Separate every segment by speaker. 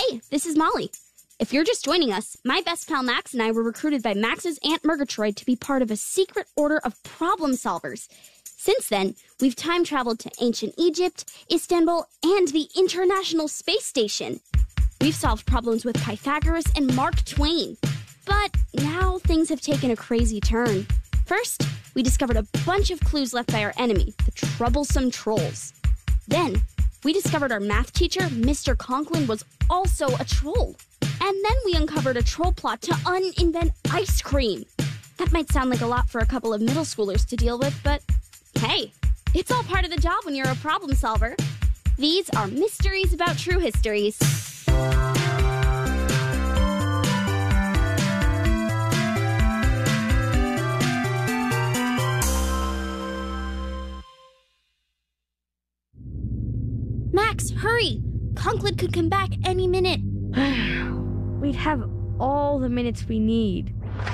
Speaker 1: Hey, this is Molly. If you're just joining us, my best pal Max and I were recruited by Max's Aunt Murgatroyd to be part of a secret order of problem solvers. Since then, we've time traveled to ancient Egypt, Istanbul, and the International Space Station. We've solved problems with Pythagoras and Mark Twain. But now things have taken a crazy turn. First, we discovered a bunch of clues left by our enemy, the troublesome trolls. Then, we discovered our math teacher, Mr. Conklin, was also a troll. And then we uncovered a troll plot to uninvent ice cream. That might sound like a lot for a couple of middle schoolers to deal with, but hey, it's all part of the job when you're a problem solver. These are Mysteries About True Histories. Max, hurry! Conklin could come back any minute.
Speaker 2: We'd have all the minutes we need.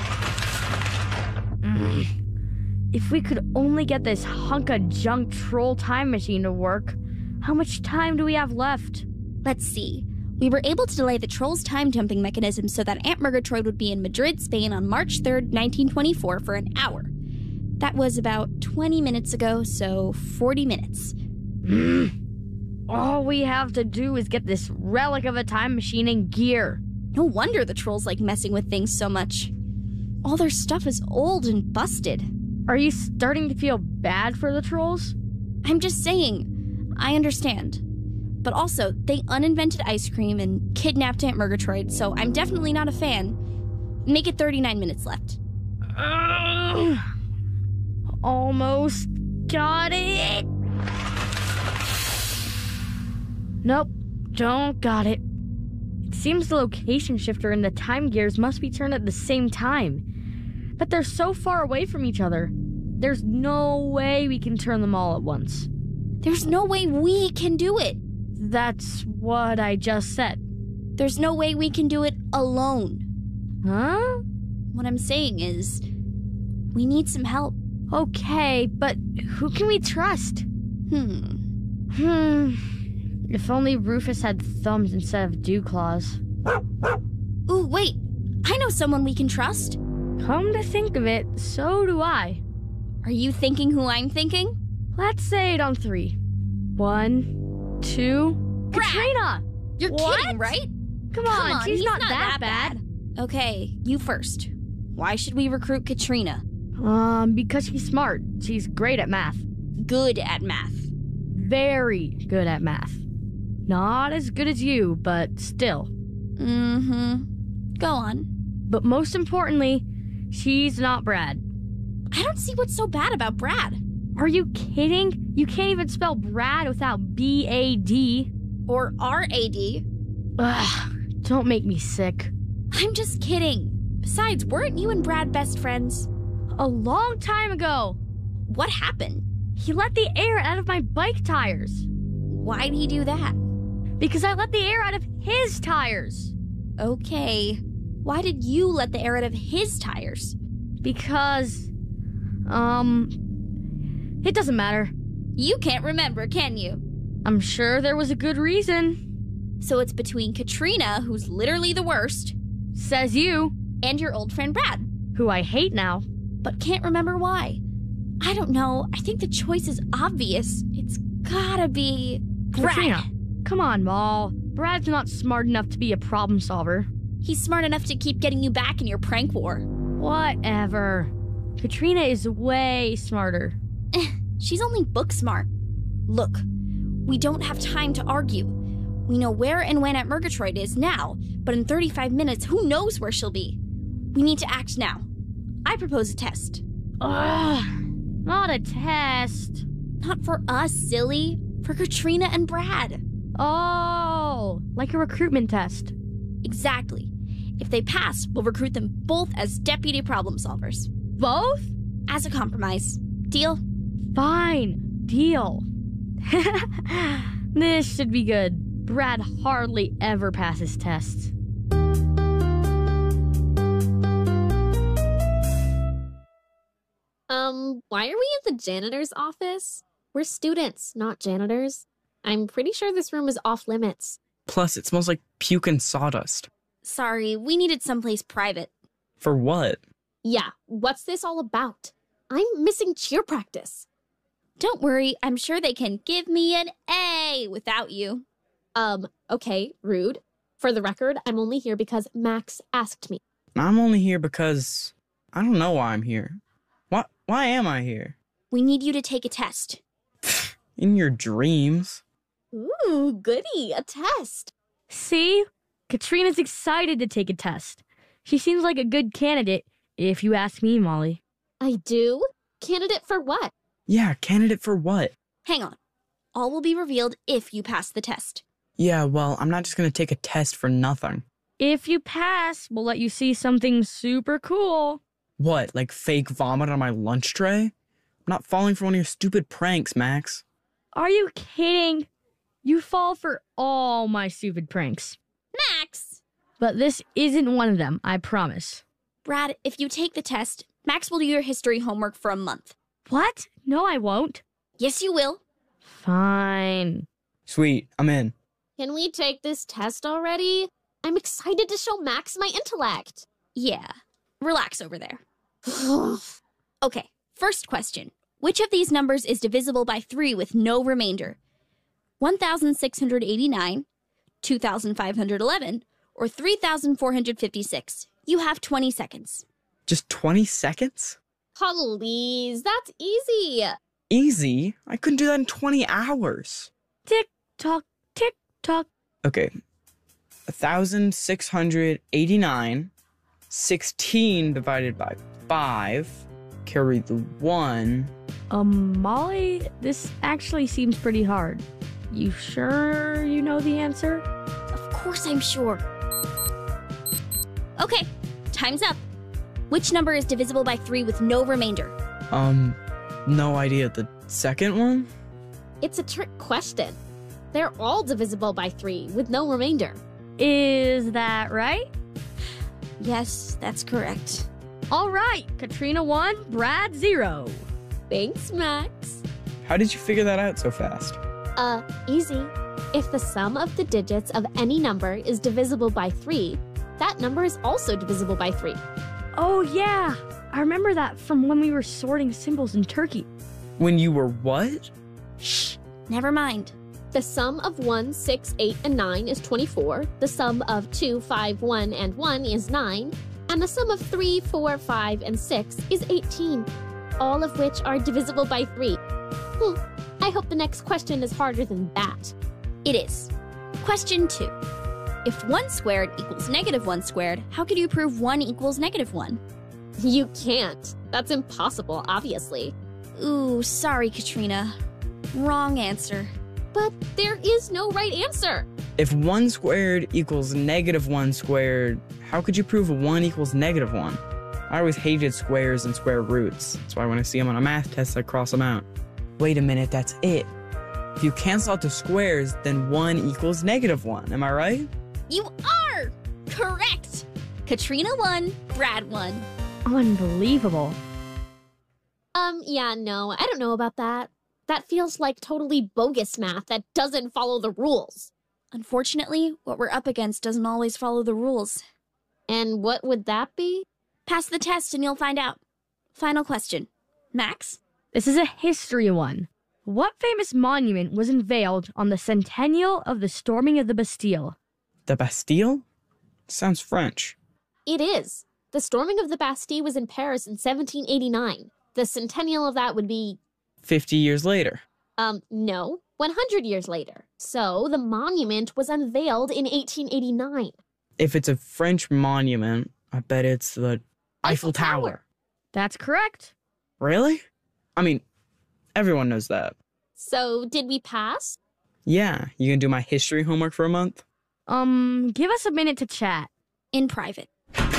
Speaker 2: If we could only get this hunk of junk troll time machine to work, how much time do we have left?
Speaker 1: Let's see. We were able to delay the troll's time jumping mechanism so that Aunt Murgatroyd would be in Madrid, Spain on March 3rd, 1924 for an hour. That was about 20 minutes ago, so 40 minutes.
Speaker 2: All we have to do is get this relic of a time machine in gear.
Speaker 1: No wonder the trolls like messing with things so much. All their stuff is old and busted.
Speaker 2: Are you starting to feel bad for the trolls?
Speaker 1: I'm just saying, I understand. But also, they uninvented ice cream and kidnapped Aunt Murgatroyd, so I'm definitely not a fan. Make it 39 minutes left.
Speaker 2: Almost got it. Nope, don't got it. It seems the location shifter and the time gears must be turned at the same time. But they're so far away from each other. There's no way we can turn them all at once.
Speaker 1: There's no way we can do it.
Speaker 2: That's what I just said.
Speaker 1: There's no way we can do it alone.
Speaker 2: Huh?
Speaker 1: What I'm saying is, we need some help.
Speaker 2: Okay, but who can we trust? If only Rufus had thumbs instead of dew claws.
Speaker 1: Ooh, wait. I know someone we can trust.
Speaker 2: Come to think of it, so do I.
Speaker 1: Are you thinking who I'm thinking?
Speaker 2: Let's say it on 3. 1, 2...
Speaker 1: Brad!
Speaker 2: Katrina!
Speaker 1: You're kidding, right?
Speaker 2: Come on, she's not that bad.
Speaker 1: Okay, you first. Why should we recruit Katrina?
Speaker 2: Because she's smart. She's great at math.
Speaker 1: Good at math.
Speaker 2: Very good at math. Not as good as you, but still.
Speaker 1: Go on.
Speaker 2: But most importantly, she's not Brad.
Speaker 1: I don't see what's so bad about Brad.
Speaker 2: Are you kidding? You can't even spell Brad without B-A-D.
Speaker 1: Or R-A-D.
Speaker 2: Ugh, don't make me sick.
Speaker 1: I'm just kidding. Besides, weren't you and Brad best friends?
Speaker 2: A long time ago.
Speaker 1: What happened?
Speaker 2: He let the air out of my bike tires.
Speaker 1: Why'd he do that?
Speaker 2: Because I let the air out of his tires.
Speaker 1: Okay. Why did you let the air out of his tires?
Speaker 2: Because, it doesn't matter.
Speaker 1: You can't remember, can you?
Speaker 2: I'm sure there was a good reason.
Speaker 1: So it's between Katrina, who's literally the worst.
Speaker 2: Says you.
Speaker 1: And your old friend Brad.
Speaker 2: Who I hate now.
Speaker 1: But can't remember why. I don't know. I think the choice is obvious. It's gotta be Brad.
Speaker 2: Katrina, come on, Mal. Brad's not smart enough to be a problem solver.
Speaker 1: He's smart enough to keep getting you back in your prank war.
Speaker 2: Whatever. Katrina is way smarter.
Speaker 1: She's only book smart. Look, we don't have time to argue. We know where and when Aunt Murgatroyd is now, but in 35 minutes, who knows where she'll be? We need to act now. I propose a test.
Speaker 2: Ugh, not a test.
Speaker 1: Not for us, silly. For Katrina and Brad.
Speaker 2: Oh, like a recruitment test.
Speaker 1: Exactly. If they pass, we'll recruit them both as deputy problem solvers.
Speaker 2: Both?
Speaker 1: As a compromise. Deal?
Speaker 2: Fine. Deal. This should be good. Brad hardly ever passes tests.
Speaker 3: Why are we at the janitor's office? We're students, not janitors. I'm pretty sure this room is off limits.
Speaker 4: Plus, it smells like puke and sawdust.
Speaker 1: Sorry, we needed someplace private.
Speaker 4: For what?
Speaker 3: Yeah, what's this all about? I'm missing cheer practice.
Speaker 1: Don't worry, I'm sure they can give me an A without you.
Speaker 3: Okay, rude. For the record, I'm only here because Max asked me.
Speaker 4: I'm only here because I don't know why I'm here. Why am I here?
Speaker 1: We need you to take a test.
Speaker 4: In your dreams.
Speaker 3: Ooh, goody, a test.
Speaker 2: See? Katrina's excited to take a test. She seems like a good candidate, if you ask me, Molly.
Speaker 3: I do? Candidate for what?
Speaker 4: Yeah, candidate for what?
Speaker 1: Hang on. All will be revealed if you pass the test.
Speaker 4: Yeah, well, I'm not just gonna take a test for nothing.
Speaker 2: If you pass, we'll let you see something super cool.
Speaker 4: What, like fake vomit on my lunch tray? I'm not falling for one of your stupid pranks, Max.
Speaker 2: Are you kidding? You fall for all my stupid pranks.
Speaker 1: Max!
Speaker 2: But this isn't one of them, I promise.
Speaker 1: Brad, if you take the test, Max will do your history homework for a month.
Speaker 2: What? No, I won't.
Speaker 1: Yes, you will.
Speaker 2: Fine.
Speaker 4: Sweet, I'm in.
Speaker 3: Can we take this test already? I'm excited to show Max my intellect.
Speaker 1: Yeah. Relax over there. Okay, first question. Which of these numbers is divisible by 3 with no remainder? 1,689, 2,511, or 3,456? You have 20 seconds.
Speaker 4: Just 20 seconds?
Speaker 3: Please, that's easy.
Speaker 4: Easy? I couldn't do that in 20 hours.
Speaker 2: Tick tock, tick tock.
Speaker 4: Okay. 1,689, 16 divided by 5, carry the 1.
Speaker 2: Molly, this actually seems pretty hard. You sure you know the answer?
Speaker 1: Of course I'm sure. Okay, time's up. Which number is divisible by 3 with no remainder?
Speaker 4: No idea. The second one?
Speaker 3: It's a trick question. They're all divisible by 3 with no remainder.
Speaker 2: Is that right?
Speaker 1: Yes, that's correct.
Speaker 2: All right, Katrina 1, Brad 0.
Speaker 3: Thanks, Max.
Speaker 4: How did you figure that out so fast?
Speaker 3: Easy. If the sum of the digits of any number is divisible by 3, that number is also divisible by 3.
Speaker 2: Oh, yeah. I remember that from when we were sorting symbols in Turkey.
Speaker 4: When you were what?
Speaker 1: Shh, never mind.
Speaker 3: The sum of 1, 6, 8, and 9 is 24. The sum of 2, 5, 1, and 1 is 9. And the sum of 3, 4, 5, and 6 is 18. All of which are divisible by 3. I hope the next question is harder than that.
Speaker 1: It is. Question 2. If 1 squared equals -1 squared, how could you prove 1 equals -1?
Speaker 3: You can't. That's impossible, obviously.
Speaker 1: Ooh, sorry, Katrina. Wrong answer.
Speaker 3: But there is no right answer.
Speaker 4: If 1 squared equals -1 squared, how could you prove 1 equals -1? I always hated squares and square roots. That's why when I see them on a math test, I cross them out. Wait a minute, that's it. If you cancel out the squares, then 1 equals -1. Am I right?
Speaker 1: You are correct. Katrina 1, Brad 1.
Speaker 2: Unbelievable.
Speaker 3: Yeah, no, I don't know about that. That feels like totally bogus math that doesn't follow the rules.
Speaker 1: Unfortunately, what we're up against doesn't always follow the rules.
Speaker 3: And what would that be?
Speaker 1: Pass the test and you'll find out. Final question. Max?
Speaker 2: This is a history one. What famous monument was unveiled on the centennial of the storming of the Bastille?
Speaker 4: The Bastille? Sounds French.
Speaker 3: It is. The storming of the Bastille was in Paris in 1789. The centennial of that would be...
Speaker 4: 50 years later.
Speaker 3: No, 100 years later. So the monument was unveiled in 1889.
Speaker 4: If it's a French monument, I bet it's the Eiffel Tower.
Speaker 2: That's correct.
Speaker 4: Really? I mean, everyone knows that.
Speaker 3: So did we pass?
Speaker 4: Yeah, you gonna do my history homework for a month?
Speaker 2: Give us a minute to chat.
Speaker 1: In private.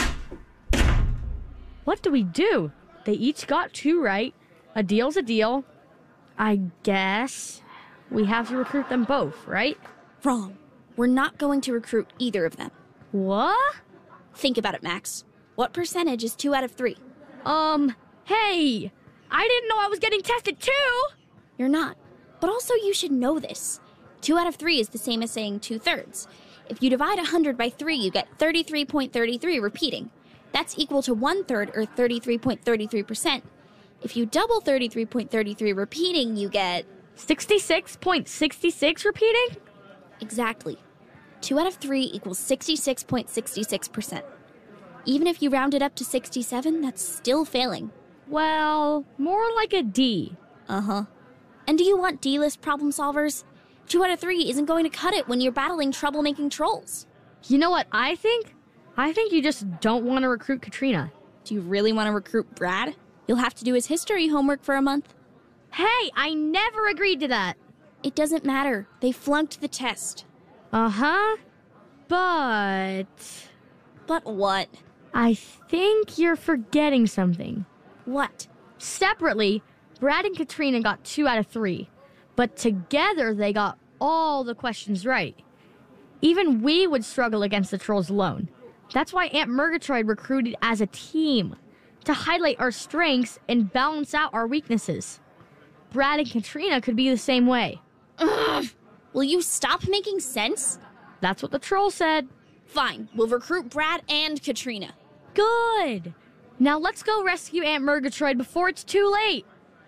Speaker 2: What do we do? They each got 2 right. A deal's a deal. I guess we have to recruit them both, right?
Speaker 1: Wrong. We're not going to recruit either of them.
Speaker 2: What?
Speaker 1: Think about it, Max. What percentage is 2 out of 3?
Speaker 2: Hey! I didn't know I was getting tested too!
Speaker 1: You're not. But also you should know this. 2 out of 3 is the same as saying 2/3. If you divide 100 by 3, you get 33.33 repeating. That's equal to 1/3 or 33.33%. If you double 33.33 repeating, you get
Speaker 2: 66.66 repeating?
Speaker 1: exactly. 2 out of 3 equals 66.66%. Even if you round it up to 67, that's still failing.
Speaker 2: Well, more like a D.
Speaker 1: Uh-huh. And do you want D-list problem solvers? 2 out of 3 isn't going to cut it when you're battling troublemaking trolls.
Speaker 2: You know what I think? I think you just don't want to recruit Katrina.
Speaker 1: Do you really want to recruit Brad? You'll have to do his history homework for a month.
Speaker 2: Hey, I never agreed to that.
Speaker 1: It doesn't matter. They flunked the test.
Speaker 2: Uh-huh. But
Speaker 1: But what?
Speaker 2: I think you're forgetting something.
Speaker 1: What?
Speaker 2: Separately, Brad and Katrina got 2 out of 3. But together, they got all the questions right. Even we would struggle against the trolls alone. That's why Aunt Murgatroyd recruited as a team, to highlight our strengths and balance out our weaknesses. Brad and Katrina could be the same way.
Speaker 1: Ugh. Will you stop making sense?
Speaker 2: That's what the troll said.
Speaker 1: Fine, we'll recruit Brad and Katrina.
Speaker 2: Good. Now let's go rescue Aunt Murgatroyd before it's too late.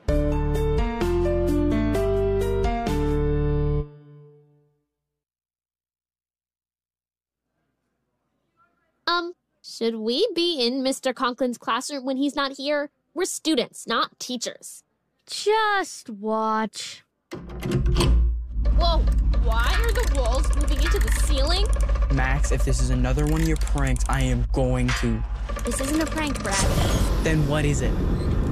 Speaker 3: Should we be in Mr. Conklin's classroom when he's not here? We're students, not teachers.
Speaker 2: Just watch.
Speaker 3: Whoa, why are the walls moving into the ceiling?
Speaker 4: Max, if this is another one of your pranks, I am going to.
Speaker 1: This isn't a prank, Brad.
Speaker 4: Then what is it?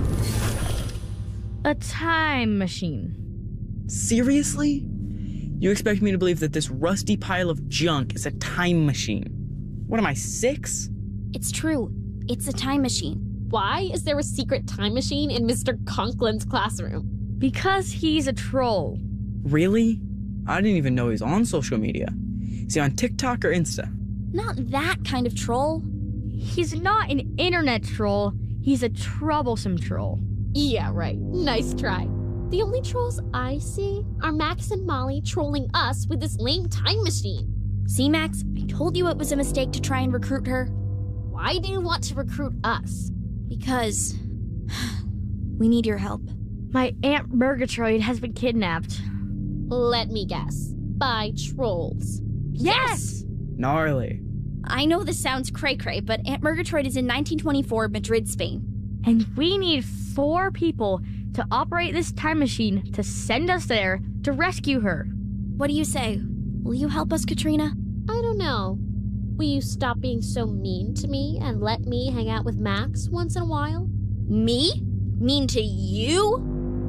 Speaker 2: A time machine.
Speaker 4: Seriously? You expect me to believe that this rusty pile of junk is a time machine? What am I, 6?
Speaker 1: It's true. It's a time machine.
Speaker 3: Why is there a secret time machine in Mr. Conklin's classroom?
Speaker 2: Because he's a troll.
Speaker 4: Really? I didn't even know he was on social media. Is he on TikTok or Insta?
Speaker 1: Not that kind of troll.
Speaker 2: He's not an internet troll. He's a troublesome troll.
Speaker 3: Yeah, right. Nice try. The only trolls I see are Max and Molly trolling us with this lame time machine.
Speaker 1: See, Max? I told you it was a mistake to try and recruit her.
Speaker 3: Why do you want to recruit us?
Speaker 1: Because we need your help.
Speaker 2: My Aunt Murgatroyd has been kidnapped.
Speaker 3: Let me guess. By trolls.
Speaker 2: Yes!
Speaker 4: Gnarly.
Speaker 1: I know this sounds cray-cray, but Aunt Murgatroyd is in 1924, Madrid, Spain.
Speaker 2: And we need 4 people to operate this time machine to send us there to rescue her.
Speaker 1: What do you say? Will you help us, Katrina?
Speaker 3: I don't know. Will you stop being so mean to me and let me hang out with Max once in a while?
Speaker 1: Me? Mean to you?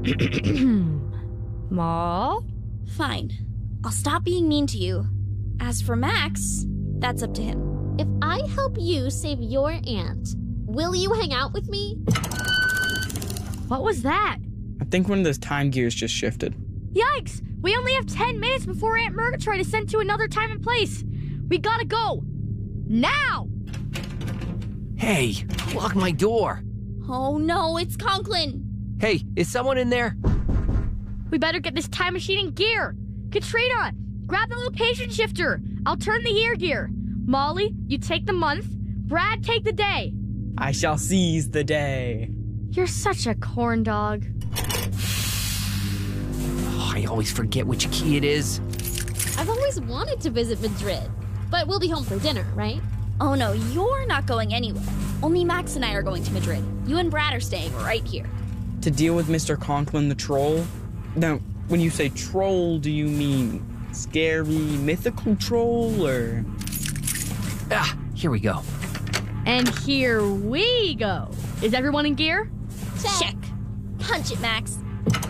Speaker 2: Ma?
Speaker 1: Fine. I'll stop being mean to you. As for Max, that's up to him.
Speaker 3: If I help you save your aunt, will you hang out with me?
Speaker 2: What was that?
Speaker 4: I think one of those time gears just shifted.
Speaker 2: Yikes! We only have 10 minutes before Aunt Murgatroyd is sent to another time and place. We gotta go. Now!
Speaker 5: Hey, who locked my door?
Speaker 1: Oh no, it's Conklin!
Speaker 5: Hey, is someone in there?
Speaker 2: We better get this time machine in gear. Katrina, grab the location shifter. I'll turn the year gear. Molly, you take the month. Brad, take the day.
Speaker 4: I shall seize the day.
Speaker 2: You're such a corn dog.
Speaker 5: Oh, I always forget which key it is.
Speaker 3: I've always wanted to visit Madrid, but we'll be home for dinner, right?
Speaker 1: Oh no, you're not going anywhere. Only Max and I are going to Madrid. You and Brad are staying right here.
Speaker 4: To deal with Mr. Conklin the troll? Now, when you say troll, do you mean scary, mythical troll, or...?
Speaker 5: Ah, here we go.
Speaker 2: And here we go. Is everyone in gear?
Speaker 1: Check. Punch it, Max.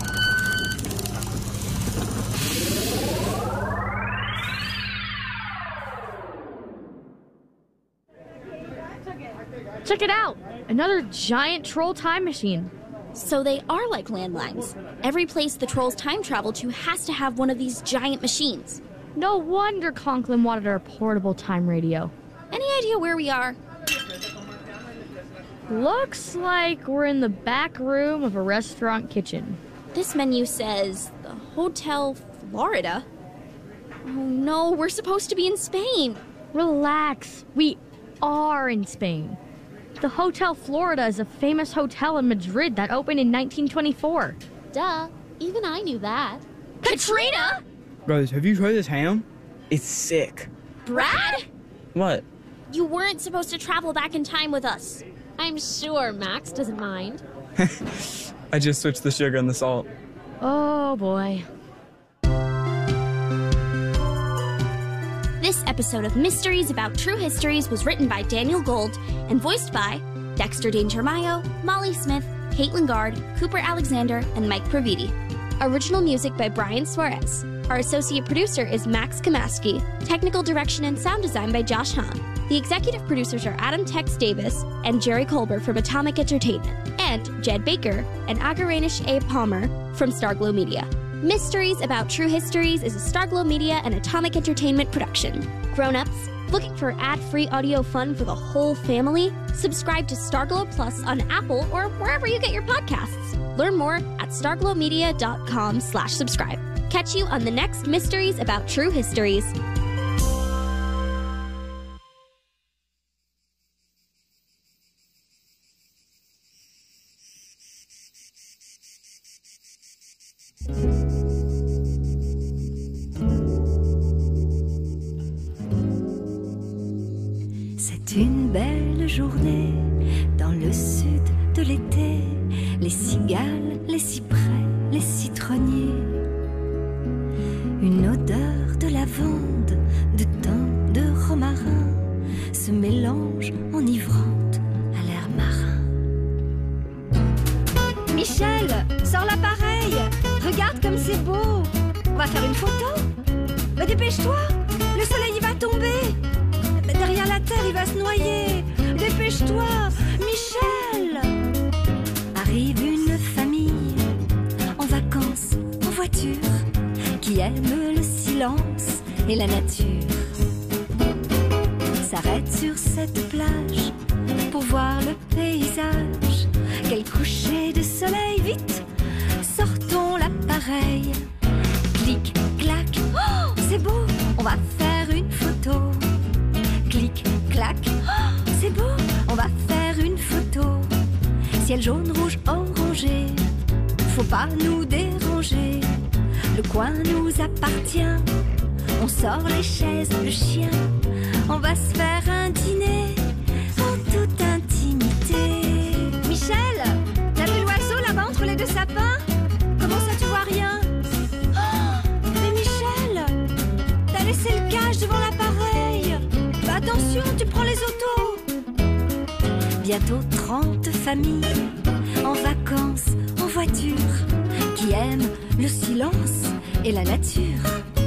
Speaker 2: Check it out. Another giant troll time machine.
Speaker 1: So they are like landlines. Every place the trolls time travel to has to have one of these giant machines.
Speaker 2: No wonder Conklin wanted our portable time radio.
Speaker 1: Any idea where we are?
Speaker 2: Looks like we're in the back room of a restaurant kitchen.
Speaker 1: This menu says the Hotel Florida. Oh no, we're supposed to be in Spain.
Speaker 2: Relax. We are in Spain. The Hotel Florida is a famous hotel in Madrid that opened in 1924.
Speaker 3: Duh, even I knew that.
Speaker 1: Katrina?
Speaker 4: Guys, have you tried this ham? It's sick.
Speaker 1: Brad?
Speaker 4: What?
Speaker 1: You weren't supposed to travel back in time with us.
Speaker 3: I'm sure Max doesn't mind.
Speaker 4: I just switched the sugar and the salt.
Speaker 2: Oh boy.
Speaker 1: This episode of Mysteries About True Histories was written by Daniel Gold and voiced by Dexter Danger Mayo, Molly Smith, Caitlin Gard, Cooper Alexander, and Mike Praviti. Original music by Brian Suarez. Our associate producer is Max Kamaski. Technical direction and sound design by Josh Hahn. The executive producers are Adam Tex Davis and Jerry Colbert from Atomic Entertainment, and Jed Baker and Agaranish A. Palmer from Starglow Media. Mysteries About True Histories is a Starglow Media and Atomic Entertainment production. Grown-ups, looking for ad-free audio fun for the whole family? Subscribe to Starglow Plus on Apple or wherever you get your podcasts. Learn more at starglowmedia.com/subscribe. Catch you on the next Mysteries About True Histories.
Speaker 6: C'est une belle journée dans le sud de l'été. Les cigales, les cyprès, les citronniers. Une odeur de lavande, de thym, de romarin se mélange enivrante à l'air marin. Michel, sors l'appareil. Regarde comme c'est beau. On va faire une photo. Mais dépêche-toi, le soleil il va tomber. Derrière la terre, il va se noyer. Dépêche-toi, Michel. Arrive une famille en vacances, en voiture, qui aime le silence et la nature. S'arrête sur cette plage pour voir le paysage. Quel coucher de soleil, vite, sortons l'appareil. Clic, clac, oh, c'est beau, on va faire une photo. Clic, clac, oh, c'est beau, on va faire une photo. Ciel jaune, rouge, orangé, faut pas nous déranger. Le coin nous appartient, on sort les chaises, le chien. On va se faire un dîner en toute intimité. Michel, t'as vu l'oiseau là-bas entre les deux sapins? Comment ça tu vois rien? Oh, mais Michel, t'as laissé le cache devant l'appareil. Attention, tu prends les autos. Bientôt 30 familles en vacances, en voiture, qui aiment le silence et la nature.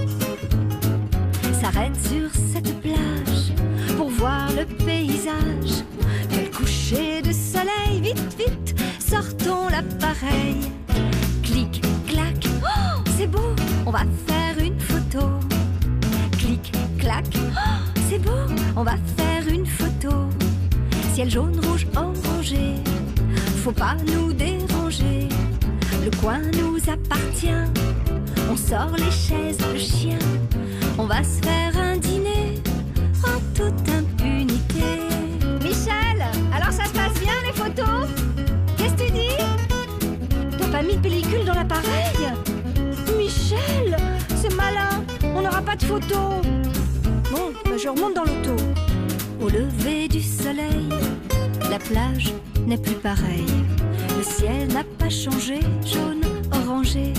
Speaker 6: S'arrête sur cette plage pour voir le paysage. Quel coucher de soleil, vite, vite, sortons l'appareil. Clic, clac, oh, c'est beau, on va faire une photo. Clic, clac, oh, c'est beau, on va faire une photo. Ciel jaune, rouge, orangé, faut pas nous déranger. Le coin nous appartient, on sort les chaises, le chien. On va se faire un dîner en toute impunité. Michel, alors ça se passe bien les photos? Qu'est-ce que tu dis? T'as pas mis de pellicule dans l'appareil? Michel, c'est malin, on n'aura pas de photos. Bon, bah je remonte dans l'auto. Au lever du soleil, la plage n'est plus pareille. Le ciel n'a pas changé, jaune, orangé.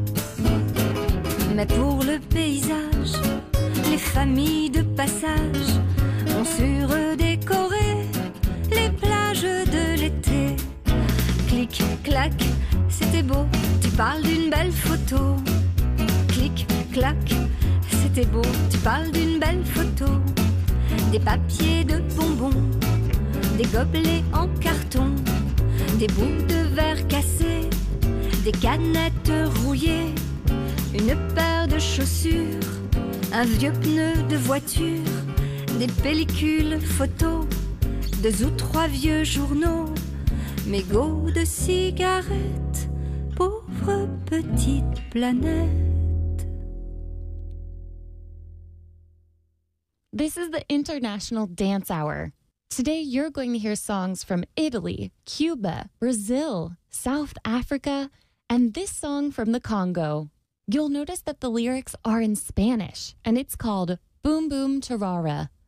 Speaker 6: Mais pour le paysage, les familles de passage ont surdécoré les plages de l'été. Clic, clac, c'était beau, tu parles d'une belle photo. Clic, clac, c'était beau, tu parles d'une belle photo. Des papiers de bonbons, des gobelets en carton, des bouts de verre cassés, des canettes rouillées, une paire de chaussures, un vieux pneu de voiture, des pellicules photos, 2 ou 3 vieux journaux, mégots de cigarettes, pauvre petite planète.
Speaker 7: This is the International Dance Hour. Today, you're going to hear songs from Italy, Cuba, Brazil, South Africa, and this song from the Congo. You'll notice that the lyrics are in Spanish, and it's called Boom Boom Tarara.